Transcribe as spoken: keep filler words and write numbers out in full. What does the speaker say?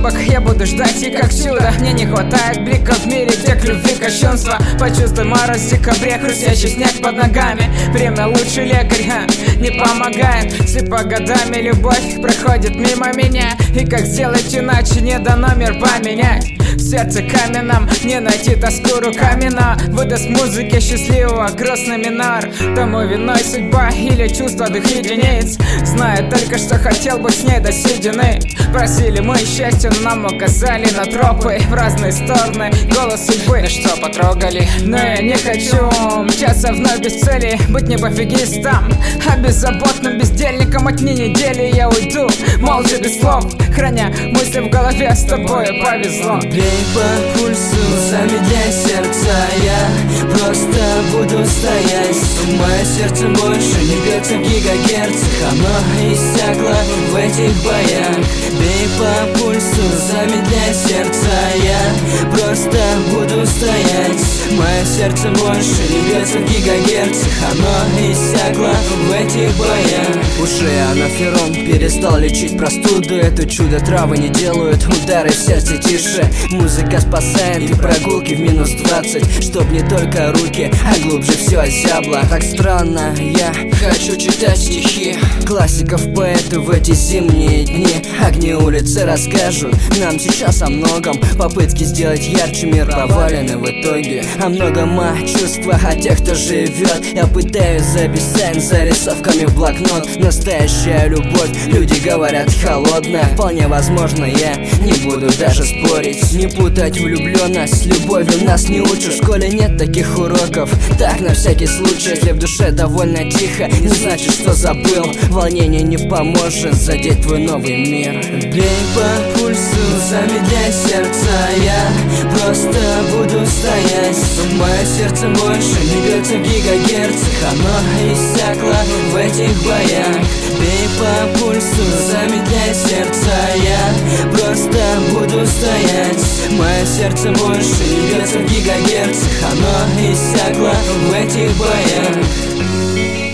ошибок я буду ждать и как чудо. Мне не хватает блика в мире, где к любви кощунства. Почувствуй мороз в декабре, хрустящий снег под ногами. Время лучший лекарь, ха, не помогает. Слепо годами любовь проходит мимо меня. И как сделать иначе, не дано мир поменять. В сердце каменном не найти тоску руками, но выдаст музыке счастливого грустный минор. Тому виной судьба или чувство двух единиц. Знаю только, что хотел бы с ней до седины. Просили мы счастья, но нам указали на тропы в разные стороны. Голос судьбы, ну что, потрогали? Но я не хочу мчаться вновь без цели, быть не пофигистом, а беззаботным бездельником. От дней недели я уйду, молча без слов, храня мысли в голове, с тобой повезло. Бей по пульсу, замедляй сердце, я просто буду стоять. Мое сердце больше не бьется в гигагерцах, оно иссякло в этих боях. Бей по пульсу, замедляй сердце, я просто буду стоять. Мое сердце больше не бьется в гигагерцах, оно иссякло в этих боях. Уже анаферон перестал лечить простуду. Это чудо травы не делают удары в сердце тише. Музыка спасает и прогулки в минус двадцать, чтоб не только руки, а глубже все озябло. Так странно, я хочу читать стихи классиков, поэтов в эти зимние дни. Огни улицы расскажут нам сейчас о многом. Попытки сделать ярче мир провалены в итоге. О многом о чувствах, о тех, кто живет. Я пытаюсь записать зарисовками в блокнот. Настоящая любовь, люди говорят, холодная. Вполне возможно, я не буду даже спорить. Не путать влюбленность с любовью нас не учат. В школе нет таких уроков. Так, на всякий случай, если в душе довольно тихо, не значит, что забыл. Волнение не поможет задеть твой новый мир. Бей по пульсу, замедляй сердце, я просто буду стоять. Мое сердце больше не бьется в гигагерцах, оно иссякло в этих боях. Бей по пульсу, замедляй сердце, я просто буду стоять. Мое сердце больше не бьется в гигагерцах, оно иссякло в этих боях.